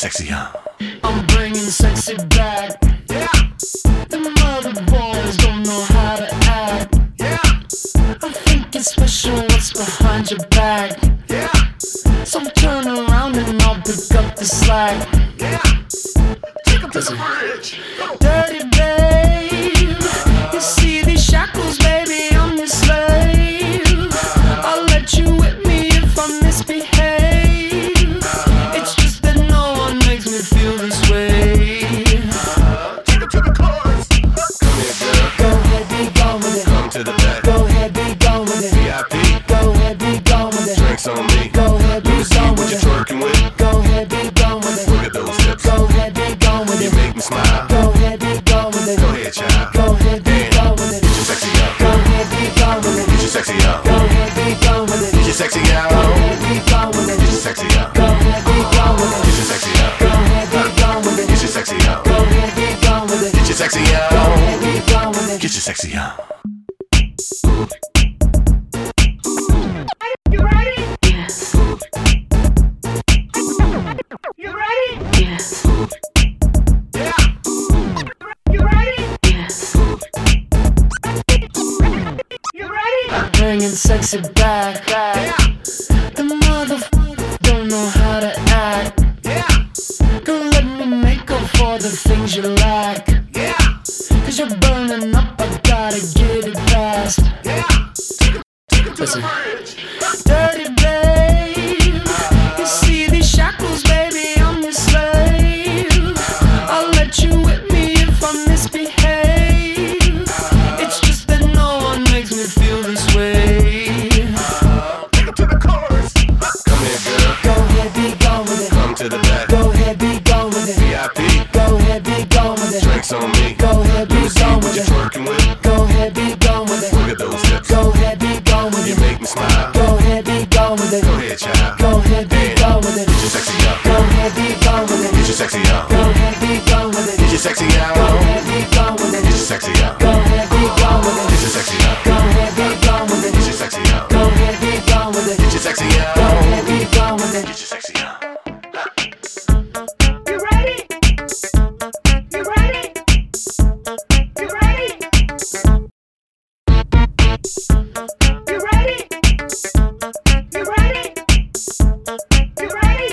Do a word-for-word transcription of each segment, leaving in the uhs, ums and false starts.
sexy on. I'm bringing sexy back. Yeah. The mother boys don't know how to act. Yeah. I think it's special what's behind your back. Yeah. So turn around and I'll pick up the slack. Yeah. Take him to the bridge. Dirty babe, you see these shackles, baby, I'm your slave. I'll let you whip me if I misbehave. It's just that no one makes me feel this way. Take him to the chorus. Come here, girl. Go ahead, be gone with it. Come to the back. Go ahead, be gone with it. V I P. Go ahead, be gone with it. Drinks on me. Go ahead, be See gone what with you're it. twerking with. Go ahead, be gone with it. Look at those hips. Go ahead, be gone with You it. make me smile. Go ahead, be gone with it. Go ahead, child. Go ahead, be Damn. gone with it. Get your sexy out. Go ahead, be gone with it. Get your sexy out. Go ahead, be gone with it. Get your sexy out. Go ahead, be gone with it. Get your sexy out. Go ahead, be gone with it. Get your sexy out. Go ahead, be gone with it. Get your sexy out. Go ahead, be gone with it. Get your sexy out. Go ahead, be gone with it. Get your sexy out. You ready? Yes, You ready? yes, Yeah. You ready? yes, You ready? Bringing sexy back. Yeah. The motherfuckers don't know how to act. Yeah. Don't let me make up for the things you lack. Yeah. Cause you're burning up, I gotta get it fast. Yeah. Take him to Listen. the bridge. Dirty babe, you see these shackles, baby, I'm your slave. I'll let you whip me if I misbehave. It's just that no one makes me feel this way. Take him to the chorus. Come here, girl. Go ahead, be gone with it. Come to the back. Go ahead, be gone with it. V I P. Go ahead, be gone with it. Drinks on me. Go ahead, be See gone what with you're it. twerking with. Go ahead, be gone with it. Look at those hips. Go ahead, be gone with You it. make me smile. Go ahead, be gone with it. Go ahead, child. Go ahead, be gone with it. Get your sexy out. Go ahead, be gone with it. Get your sexy out. Go ahead, be gone with it. Get your sexy out. Go ahead, be gone with it. Get your sexy out. Go ahead, be gone with it. Get your sexy out. Go ahead, be gone with it. Get your sexy out. Go ahead, be gone with it. Get your sexy out. Go ahead, be gone with it. Get your sexy out. You ready? You ready? You ready? You ready? You ready? You ready?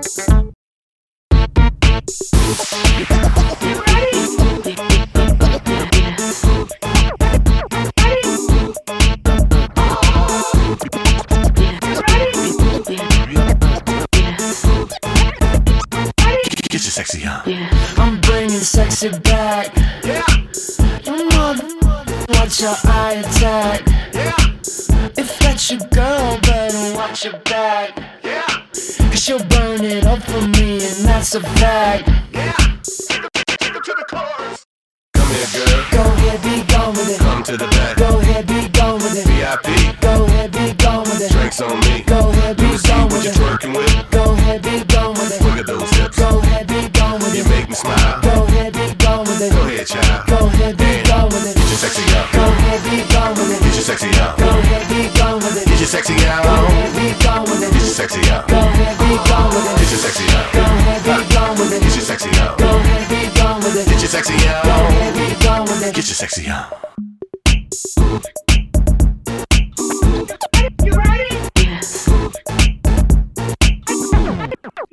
You ready? Get your sexy out. I'm bringing sexy back. Yeah. You mother, watch your eye attack. Yeah. If that's your girl, better watch your back. Yeah. Cause she'll burn it up for me, and that's a fact. Yeah. Take him to the chorus. Come here, girl. Go ahead, be gone with it. Come to the back. Go ahead, be gone with it. V I P. Go ahead, be gone with it. Drinks on me. Go ahead, be See gone what with you're it. twerking with. Go ahead, be gone with it. Look at those hips. Go ahead, be gone with You it. make me smile. Go ahead, be gone with it. Go ahead, child. Go ahead, be gone with it. Get your sexy out. Go ahead, be gone with it. Get your sexy out. Go ahead, be gone with it. Get your sexy out. Go ahead, be gone with it. Get your sexy out. Go ahead, be gone with it. Get your sexy out. Go ahead, be gone with it. Get your sexy out. Go ahead, be gone with it. Get your sexy Go out. ahead, be gone with it. Get your sexy out. You ready? yes,